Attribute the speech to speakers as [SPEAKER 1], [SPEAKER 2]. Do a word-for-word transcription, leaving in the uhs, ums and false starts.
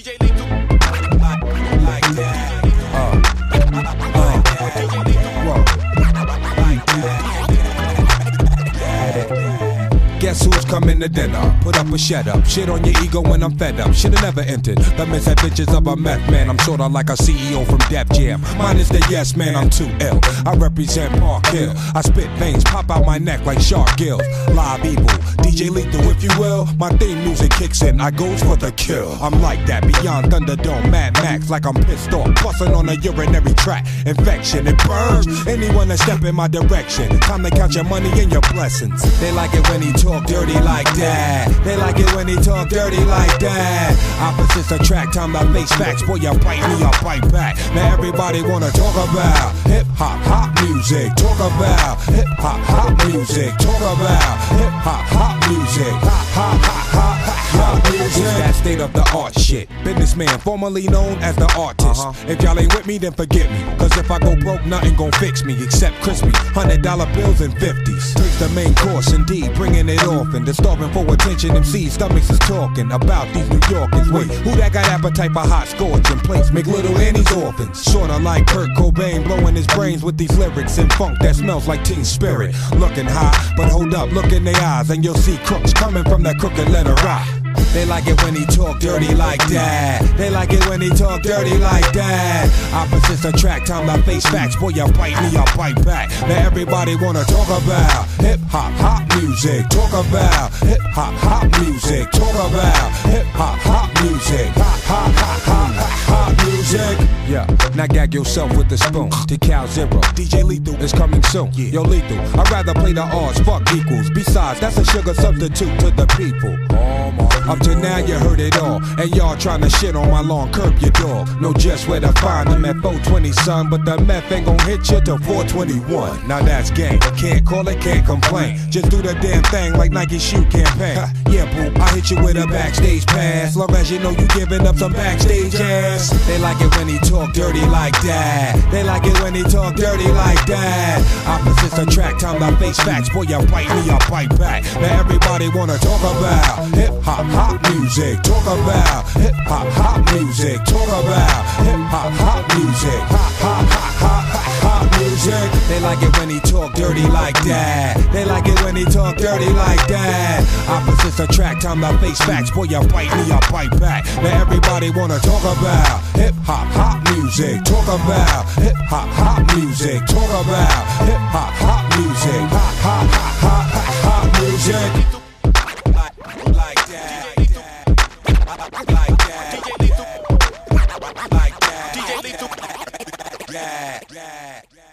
[SPEAKER 1] D J Lethal. Like, like that. Uh, uh, D J Lethal. Whoa. Like that. Guess who's coming to dinner? Put up or shut up. Shit on your ego when I'm fed up. Should've never entered the misadventures of a meth man. I'm sorta like a C E O from Def Jam. Minus the yes man, I'm too ill. I represent Park Hill. I spit veins, pop out my neck like shark gills. Live evil, D J Lethal if you will. My theme music kicks in, I goes for the kill. I'm like that, beyond Thunderdome, Mad Max, like I'm pissed off. Bustin' on a urinary tract, infection, it burns anyone that step in my direction. Time to count your money and your blessings. They like it when he talk dirty like that. They like it when he talk dirty like that. Opposites attract, time to face facts. Boy, you bite me, I'll bite back. Now everybody wanna talk about hip hop, hop music. Talk about hip hop, hop music. Talk about hip hop, hop music. Hop, hop, hop, hop, hop music. It's that state of the art shit. Businessman, formerly known as the artist. Uh-huh. If y'all ain't with me, then forget me. Cause if I go broke, nothing gon' fix me except crispy hundred dollar bills and fifties. Takes the main course, indeed, bringing it often. The starving for attention, M C's stomachs is talking about these New Yorkers. Wait, who that got appetite for hot scorching plates? Make little Annie's orphans. Sorta like Kurt Cobain, blowing his brains with these lyrics and funk that smells like Teen Spirit. Looking high, but hold up, look in their eyes, and you'll see crooks coming from that crooked letter rock. They like it when he talk dirty like that. They like it when he talk dirty like that. Opposites attract, time to face facts. Boy, you bite me, I'll bite back. Now everybody wanna talk about hip hop, hop music. Talk about hip hop, hop music. Talk about hip hop, hop music. Hop, hop, hop, hop, hop, hop music. Yeah, now gag yourself with the spoon. Decal Zero, D J Lethal is coming soon. Yeah. Yo, Lethal, I'd rather play the odds, fuck equals. Besides, that's a sugar substitute to the people. Oh my. Up to now you heard it all, and y'all tryna shit on my lawn, curb your dog. Know just where to find them at four twenty, son, but the meth ain't gon' hit you till four twenty-one. Now that's gang, can't call it, can't complain. Just do the damn thing like Nike shoe campaign. Yeah, boo, I hit you with a backstage pass, long as you know you giving up some backstage ass. They like it when he talk dirty like that. They like it when he talk dirty like that. Opposites attract, time to face facts. Boy, you bite me, I'll bite back. Now everybody wanna talk about hip hop, hop music. Talk about hip hop, hop music. Talk about hip hop, hop music. Hop, hop, hop, hop, hop, hop music. They like it when he talk dirty like that. They like it when he talk dirty like that. Opposites attract, time to face facts. Boy, you bite me, I'll bite back. Now everybody wanna talk about hip hop, hop music. Talk about hip hop, hop music. Talk about hip hop, hop music. Hop, hop, hop, hop, hop, hop music. Like that. Like that. D J Lethal. Like that. D J Lethal. Yeah, yeah, yeah.